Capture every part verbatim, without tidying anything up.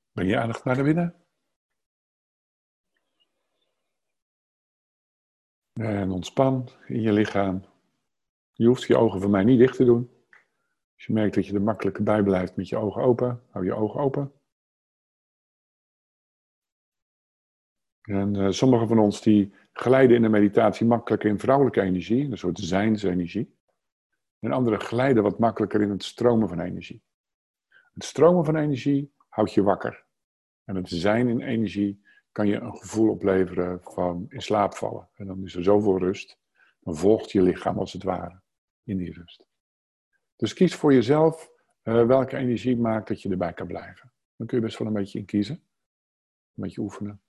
Breng je aandacht naar binnen. En ontspan in je lichaam. Je hoeft je ogen voor mij niet dicht te doen. Als je merkt dat je er makkelijker bij blijft met je ogen open, hou je ogen open. En uh, sommigen van ons die glijden in de meditatie makkelijker in vrouwelijke energie, een soort zijnsenergie. En anderen glijden wat makkelijker in het stromen van energie. Het stromen van energie houdt je wakker. En het zijn in energie kan je een gevoel opleveren van in slaap vallen. En dan is er zoveel rust. Dan volgt je lichaam als het ware in die rust. Dus kies voor jezelf uh, welke energie maakt dat je erbij kan blijven. Dan kun je best wel een beetje in kiezen. Een beetje oefenen.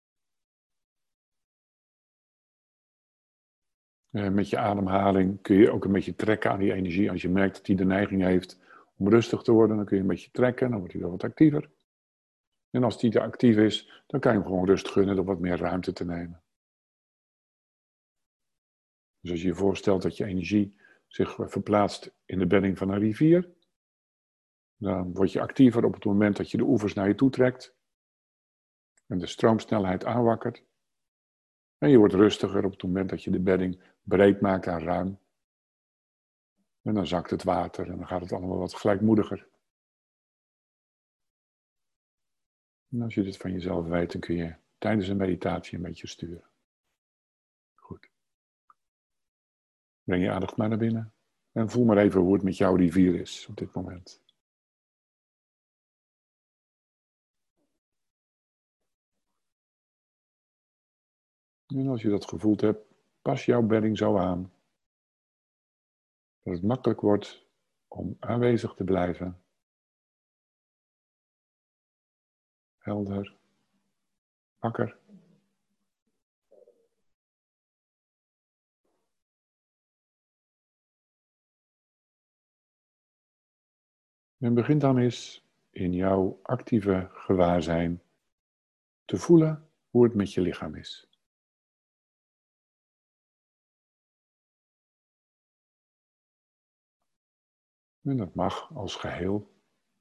Uh, met je ademhaling kun je ook een beetje trekken aan die energie. Als je merkt dat die de neiging heeft om rustig te worden, dan kun je een beetje trekken. Dan wordt hij wel wat actiever. En als die te actief is, dan kan je hem gewoon rust gunnen door wat meer ruimte te nemen. Dus als je je voorstelt dat je energie zich verplaatst in de bedding van een rivier, dan word je actiever op het moment dat je de oevers naar je toe trekt en de stroomsnelheid aanwakkert. En je wordt rustiger op het moment dat je de bedding breed maakt en ruim. En dan zakt het water en dan gaat het allemaal wat gelijkmoediger. En als je dit van jezelf weet, dan kun je tijdens een meditatie een beetje sturen. Goed. Breng je aandacht maar naar binnen. En voel maar even hoe het met jouw rivier is op dit moment. En als je dat gevoeld hebt, pas jouw bedding zo aan. Dat het makkelijk wordt om aanwezig te blijven. Helder. Wakker. En begin dan eens in jouw actieve gewaarzijn te voelen hoe het met je lichaam is. En dat mag als geheel.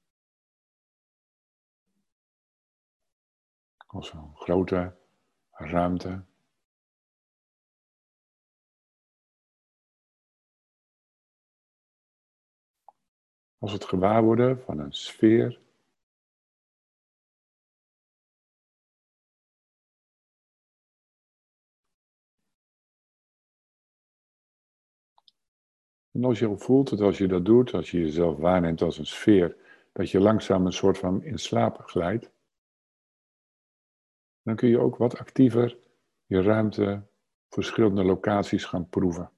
Als een grote ruimte. Als het gewaarworden van een sfeer. En als je ook voelt dat als je dat doet, als je jezelf waarneemt als een sfeer, dat je langzaam een soort van in slaap glijdt, dan kun je ook wat actiever je ruimte, verschillende locaties gaan proeven.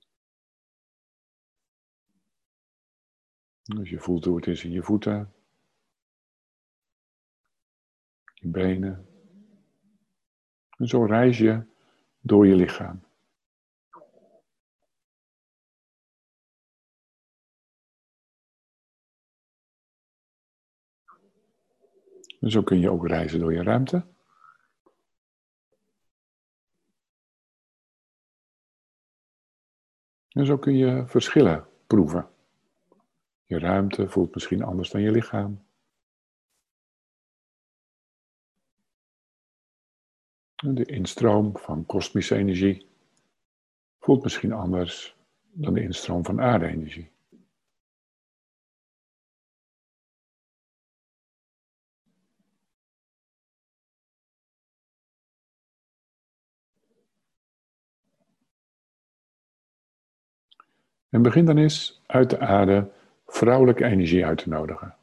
Als je voelt hoe het is in je voeten, je benen. En zo reis je door je lichaam. En zo kun je ook reizen door je ruimte. En zo kun je verschillen proeven. Je ruimte voelt misschien anders dan je lichaam. En de instroom van kosmische energie voelt misschien anders dan de instroom van aarde-energie. En begin dan eens uit de aarde vrouwelijke energie uit te nodigen.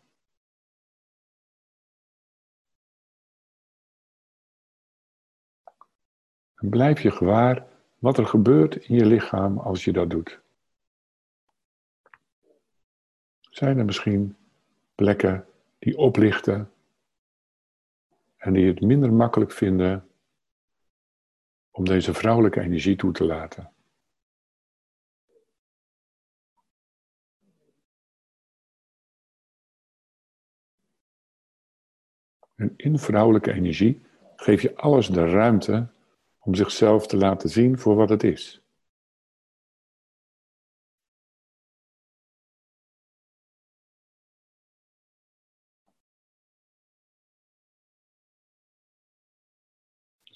En blijf je gewaar wat er gebeurt in je lichaam als je dat doet. Zijn er misschien plekken die oplichten en die het minder makkelijk vinden om deze vrouwelijke energie toe te laten? En in vrouwelijke energie geef je alles de ruimte om zichzelf te laten zien voor wat het is.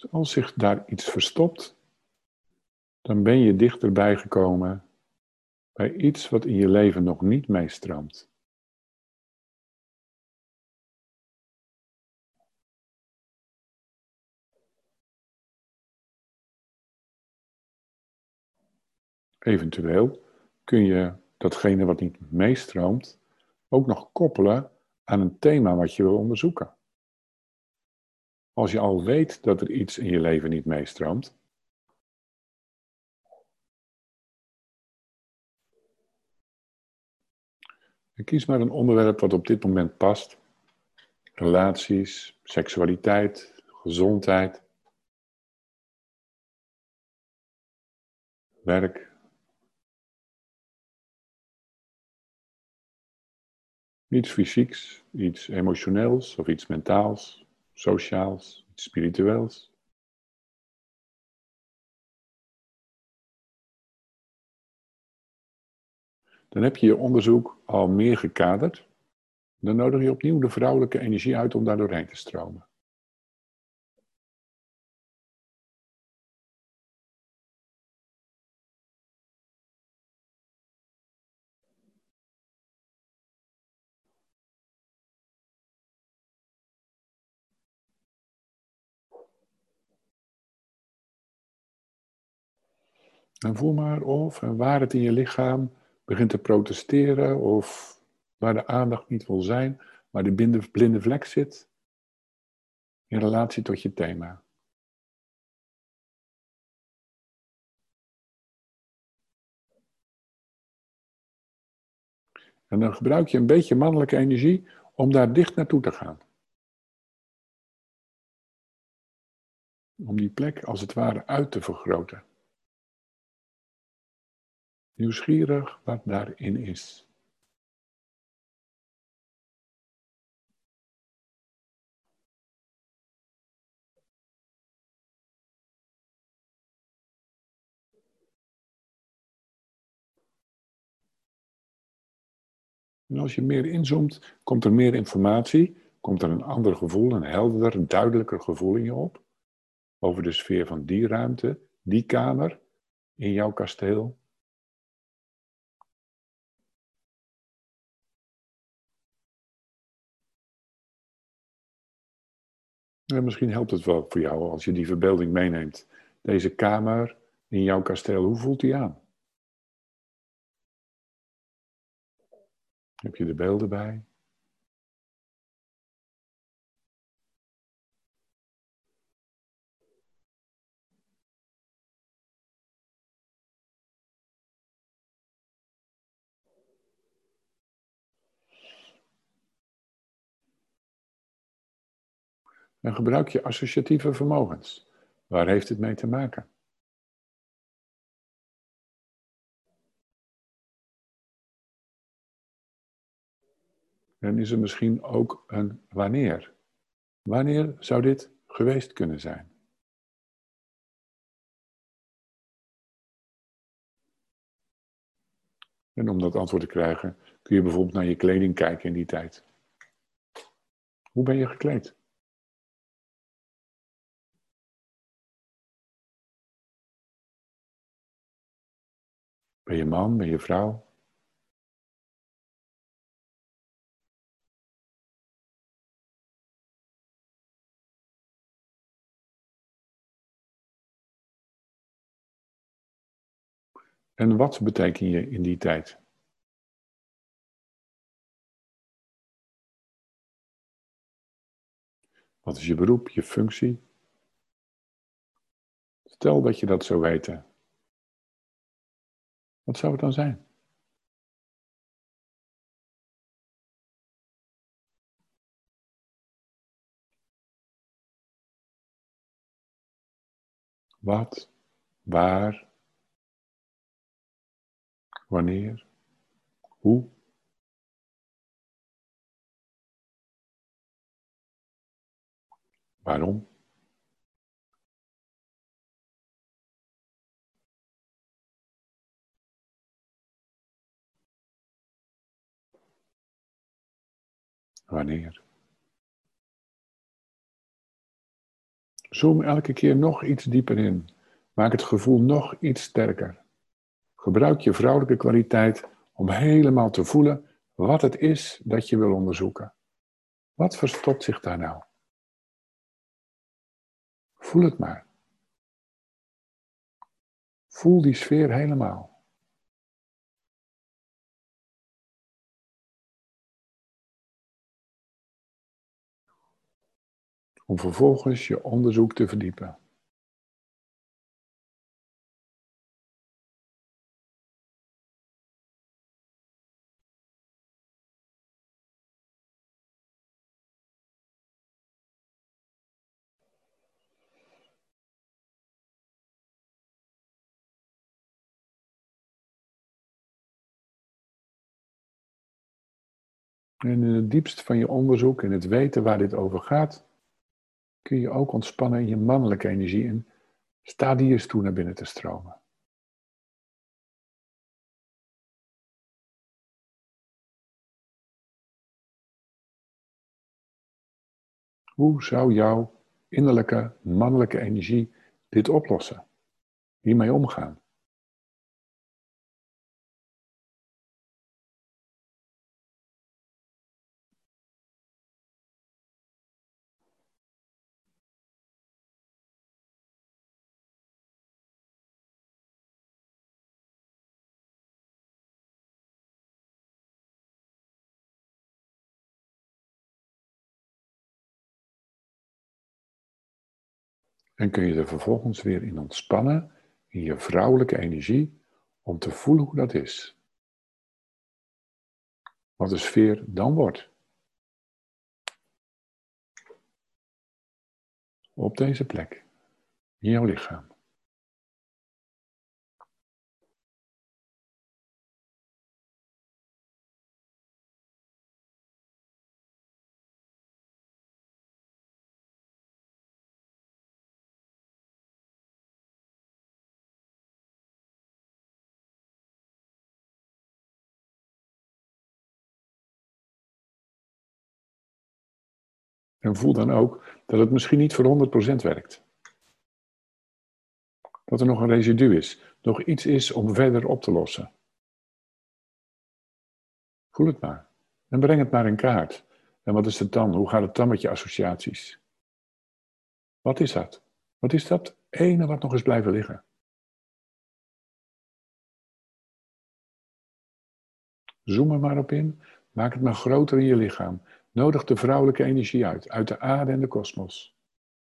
Als zich daar iets verstopt, dan ben je dichterbij gekomen bij iets wat in je leven nog niet meestroomt. Eventueel kun je datgene wat niet meestroomt ook nog koppelen aan een thema wat je wil onderzoeken. Als je al weet dat er iets in je leven niet meestroomt, dan kies maar een onderwerp wat op dit moment past. Relaties, seksualiteit, gezondheid, werk. Iets fysieks, iets emotioneels of iets mentaals, sociaals, iets spiritueels. Dan heb je je onderzoek al meer gekaderd. Dan nodig je opnieuw de vrouwelijke energie uit om daar doorheen te stromen. En voel maar of en waar het in je lichaam begint te protesteren of waar de aandacht niet wil zijn, waar de blinde vlek zit in relatie tot je thema. En dan gebruik je een beetje mannelijke energie om daar dicht naartoe te gaan. Om die plek als het ware uit te vergroten. Nieuwsgierig wat daarin is. En als je meer inzoomt, komt er meer informatie, komt er een ander gevoel, een helderder, duidelijker gevoel in je op. Over de sfeer van die ruimte, die kamer, in jouw kasteel. En misschien helpt het wel voor jou als je die verbeelding meeneemt. Deze kamer in jouw kasteel, hoe voelt die aan? Heb je de beelden bij? En gebruik je associatieve vermogens. Waar heeft het mee te maken? En is er misschien ook een wanneer? Wanneer zou dit geweest kunnen zijn? En om dat antwoord te krijgen, kun je bijvoorbeeld naar je kleding kijken in die tijd. Hoe ben je gekleed? Ben je man? Ben je vrouw? En wat beteken je in die tijd? Wat is je beroep, je functie? Stel dat je dat zou weten. Wat zou het dan zijn? Wat? Waar? Wanneer? Hoe? Waarom? Wanneer? Zoom elke keer nog iets dieper in. Maak het gevoel nog iets sterker. Gebruik je vrouwelijke kwaliteit om helemaal te voelen wat het is dat je wil onderzoeken. Wat verstopt zich daar nou? Voel het maar. Voel die sfeer helemaal. Om vervolgens je onderzoek te verdiepen. En in het diepst van je onderzoek, in het weten waar dit over gaat, kun je ook ontspannen in je mannelijke energie en sta die eens toe naar binnen te stromen. Hoe zou jouw innerlijke mannelijke energie dit oplossen? Hiermee omgaan? En kun je er vervolgens weer in ontspannen, in je vrouwelijke energie, om te voelen hoe dat is. Wat de sfeer dan wordt. Op deze plek. In jouw lichaam. En voel dan ook dat het misschien niet voor honderd procent werkt. Dat er nog een residu is, nog iets is om verder op te lossen. Voel het maar. En breng het maar in kaart. En wat is het dan? Hoe gaat het dan met je associaties? Wat is dat? Wat is dat ene wat nog eens blijven liggen? Zoom er maar op in. Maak het maar groter in je lichaam. Nodig de vrouwelijke energie uit, uit de aarde en de kosmos.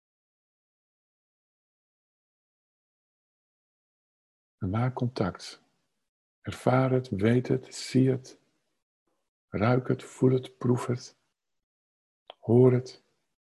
En maak contact. Ervaar het, weet het, zie het. Ruik het, voel het, proef het. Hoor het.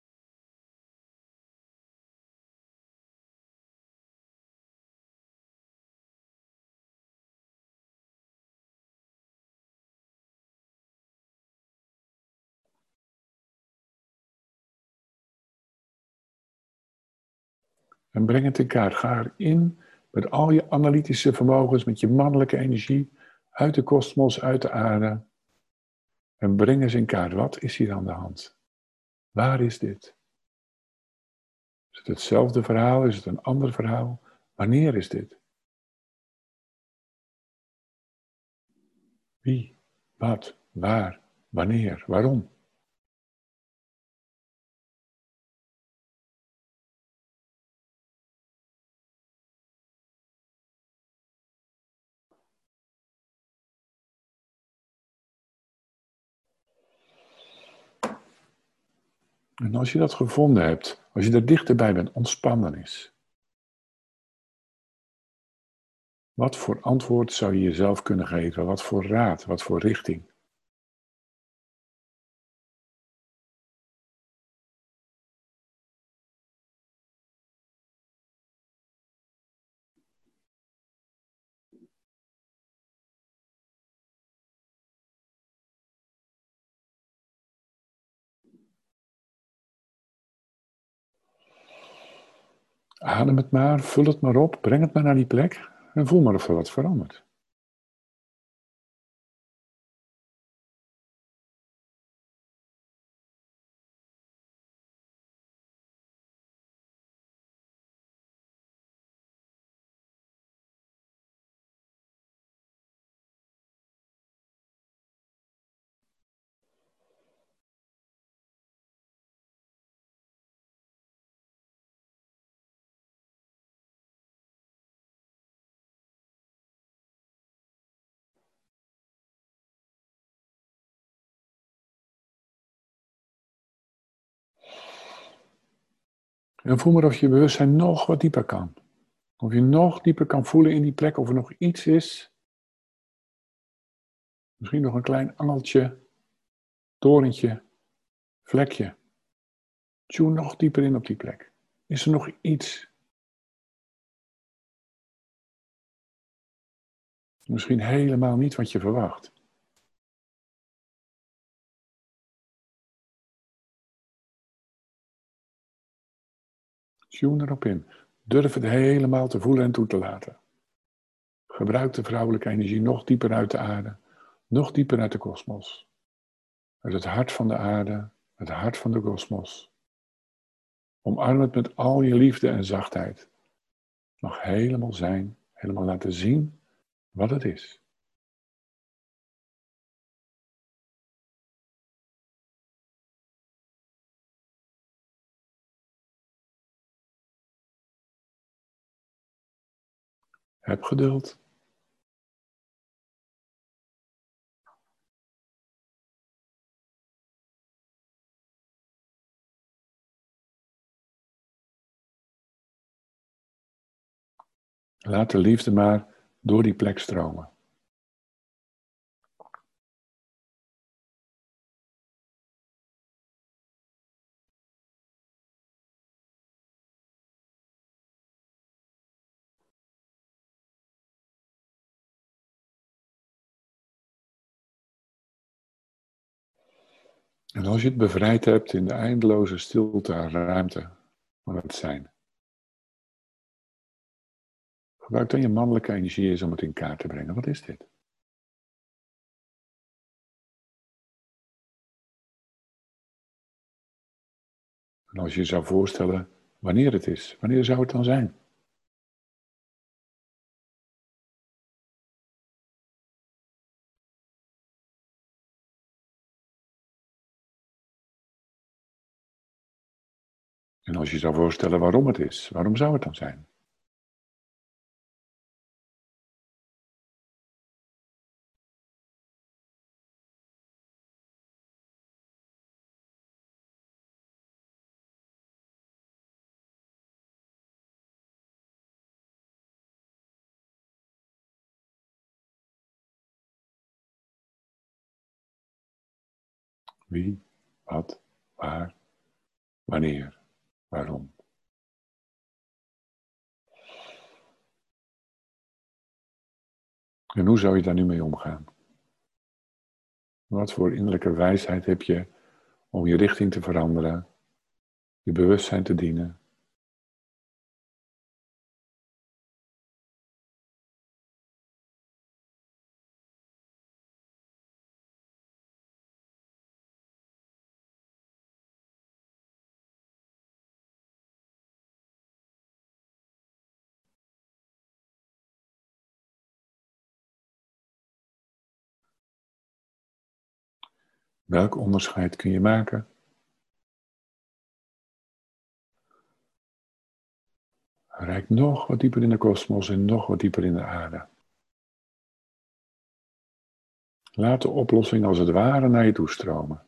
En breng het in kaart. Ga erin met al je analytische vermogens, met je mannelijke energie, uit de kosmos, uit de aarde. En breng eens in kaart, wat is hier aan de hand? Waar is dit? Is het hetzelfde verhaal? Is het een ander verhaal? Wanneer is dit? Wie? Wat? Waar? Wanneer? Waarom? En als je dat gevonden hebt, als je er dichterbij bent, ontspan dan eens. Wat voor antwoord zou je jezelf kunnen geven? Wat voor raad? Wat voor richting? Adem het maar, vul het maar op, breng het maar naar die plek en voel maar of er wat verandert. En voel maar of je bewustzijn nog wat dieper kan. Of je nog dieper kan voelen in die plek, of er nog iets is. Misschien nog een klein angeltje, torentje, vlekje. Tune nog dieper in op die plek. Is er nog iets? Misschien helemaal niet wat je verwacht. Tune erop in. Durf het helemaal te voelen en toe te laten. Gebruik de vrouwelijke energie nog dieper uit de aarde. Nog dieper uit de kosmos. Uit het hart van de aarde. Het hart van de kosmos. Omarm het met al je liefde en zachtheid. Nog helemaal zijn. Helemaal laten zien wat het is. Heb geduld. Laat de liefde maar door die plek stromen. En als je het bevrijd hebt in de eindeloze stilte en ruimte van het zijn. Gebruik dan je mannelijke energie eens om het in kaart te brengen. Wat is dit? En als je je zou voorstellen wanneer het is, wanneer zou het dan zijn? En als je je zou voorstellen waarom het is, waarom zou het dan zijn? Wie, wat, waar, wanneer, waarom? En hoe zou je daar nu mee omgaan? Wat voor innerlijke wijsheid heb je om je richting te veranderen, je bewustzijn te dienen? Welk onderscheid kun je maken? Rijk nog wat dieper in de kosmos en nog wat dieper in de aarde. Laat de oplossing als het ware naar je toe stromen.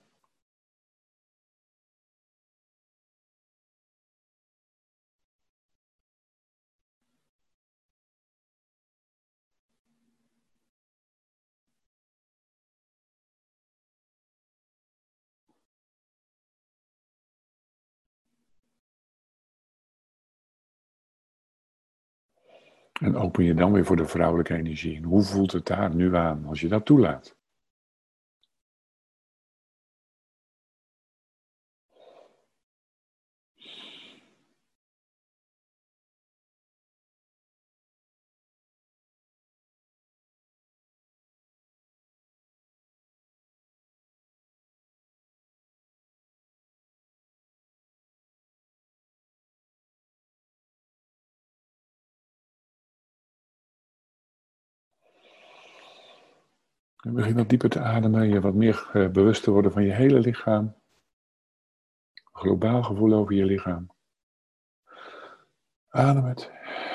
En open je dan weer voor de vrouwelijke energie. En hoe voelt het daar nu aan als je dat toelaat? En begin wat dieper te ademen, je wat meer uh, bewust te worden van je hele lichaam. Globaal gevoel over je lichaam. Adem het.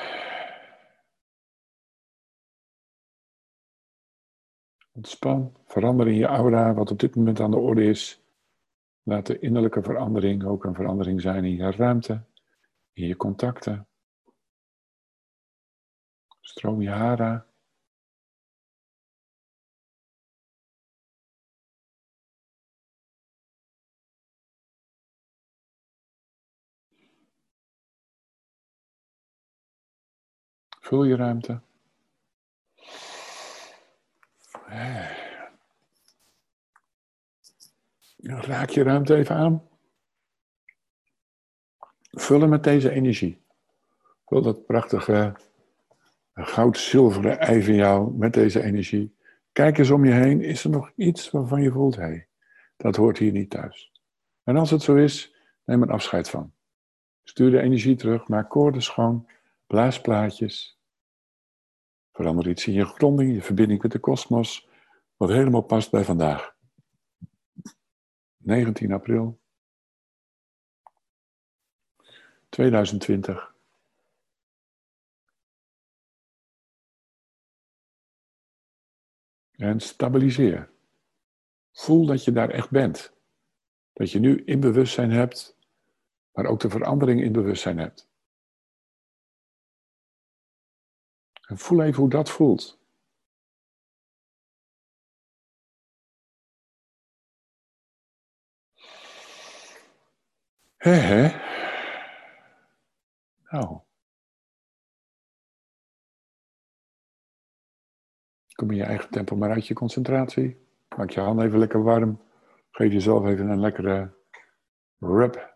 Ontspan, verander in je aura wat op dit moment aan de orde is. Laat de innerlijke verandering ook een verandering zijn in je ruimte, in je contacten. Stroom je haren. Vul je ruimte. Raak je ruimte even aan. Vul hem met deze energie. Vul dat prachtige goud-zilveren ei van jou met deze energie. Kijk eens om je heen. Is er nog iets waarvan je voelt, hé, hey, dat hoort hier niet thuis. En als het zo is, neem er afscheid van. Stuur de energie terug, maak koorden schoon, blaas plaatjes. Verander iets in je gronding, je verbinding met de kosmos, wat helemaal past bij vandaag. negentien april tweeduizend twintig. En stabiliseer. Voel dat je daar echt bent. Dat je nu in bewustzijn hebt, maar ook de verandering in bewustzijn hebt. En voel even hoe dat voelt. Hé, hé. Nou. Kom in je eigen tempo maar uit je concentratie. Maak je handen even lekker warm. Geef jezelf even een lekkere rub